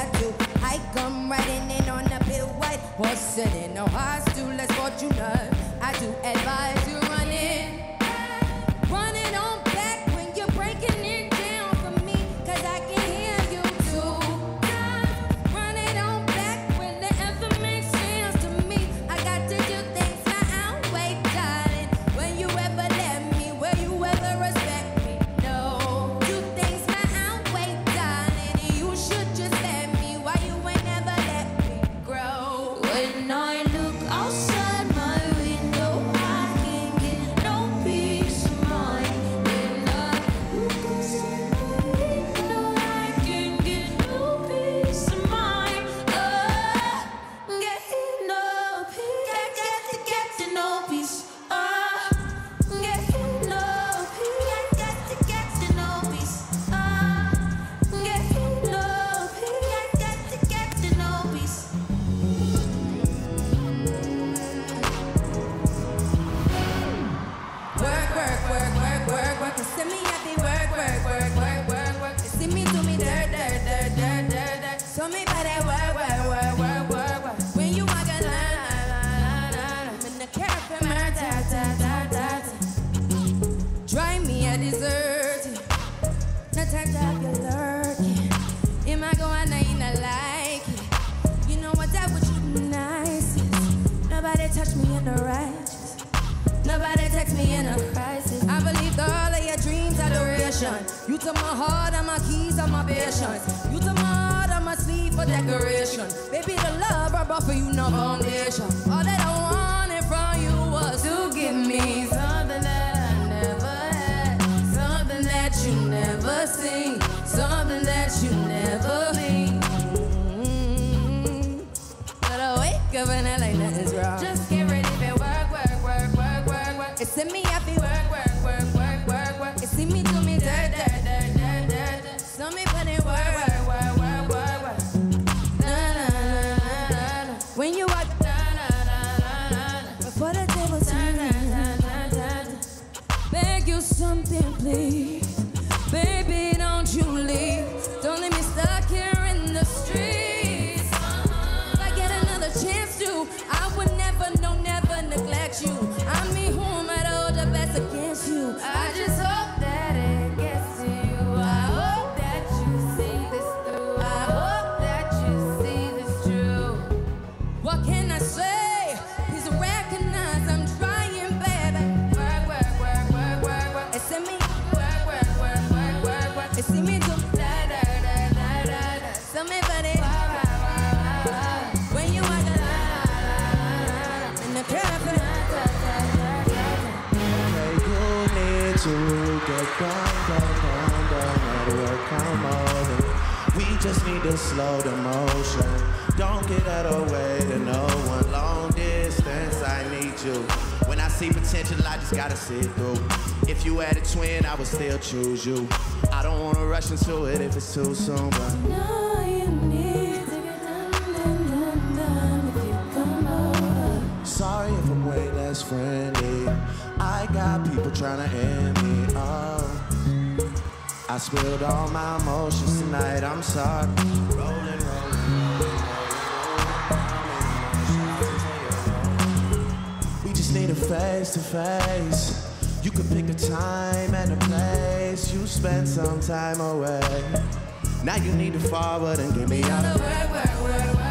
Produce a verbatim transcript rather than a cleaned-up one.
got to. I come riding in on a pale white horse, sitting no horse to less fortunate. I do advise you running, running on back when you're breaking it down for me, cause I can hear you too. Running on back when the anthem makes sense to me. I got to do things my own way, darling. When you ever let me, will you ever respect me? No. Do things my own way, darling. You should just let me. Why you ain't never let me grow? When I look outside my window, I can get no peace of mind. When I look outside my window, I can get no peace of mind. Oh, get no peace. Get, get, get to no peace. Oh, get no peace. Get, get, get to no peace. Oh, get no peace. Get, get, get to no peace. Work, work, work, work, work, work. You see me happy, work, work, work, work, work, work. You see me do me dirt, dirt, dirt, dirt, dirt, dirt. So me by that work, work, work, work, work, work. When you walk a line, line, line, line, line. In the cafe, man, ta, ta, ta, ta, ta. Drive me a dessert. No time to have you lurking. Am I going to eat not like it? You know what, that would you nice. Nobody touch me in the righteous. Nobody text me in a crisis. I believed all of your dreams adoration. You took my heart and my keys and my patience. You took my heart and my sleeve for decoration. Baby, the love I brought for you, no foundation. All that I wanted from you was to give me something that I never had, something that you never seen, something that you never seen. Mm-hmm. But I wake up and I like nothing's wrong. Just get ready for work, work, work, work, work, work. It see me happy, work, work, work, work, work, work. It see me do me dirt, dirt, dirt, dirt, dirt, dirt. So me put in work, work, work, work, work, work. Na na na na na. When you walk, na na na na na. Before the table turns, na na na na na. Beg you something, please, baby, don't you leave. Don't leave me stuck here in the streets. If I get another chance to, I would never, no, never neglect you. I'm me whom I'd hold the best against you. I just hope that it gets to you. I hope that you see this through. I hope that you see this true. What can I say? Please recognize I'm trying, baby. Work, work, work, work, work, work. It's in me. Work, work, work, work, work, work. It's in me too. Da, da, da, da, da, da. So me buddy. When you walk a line in the cafe. To get gone, gone, gone, gone, let it work, come over. We just need to slow the motion. Don't get out of the way to no one. Long distance, I need you. When I see potential, I just gotta see it through. If you had a twin, I would still choose you. I don't wanna rush into it if it's too soon, but No, you need to get done, done, done, done if you come over. sorry if I'm way less friendly. I got people trying to end me. Oh, I spilled all my emotions tonight. I'm sorry. Rolling, rolling, rolling, rolling. We just need a face to face. You could pick a time and a place. You spend some time away. Now you need to forward and give me all the Work, work, work, work.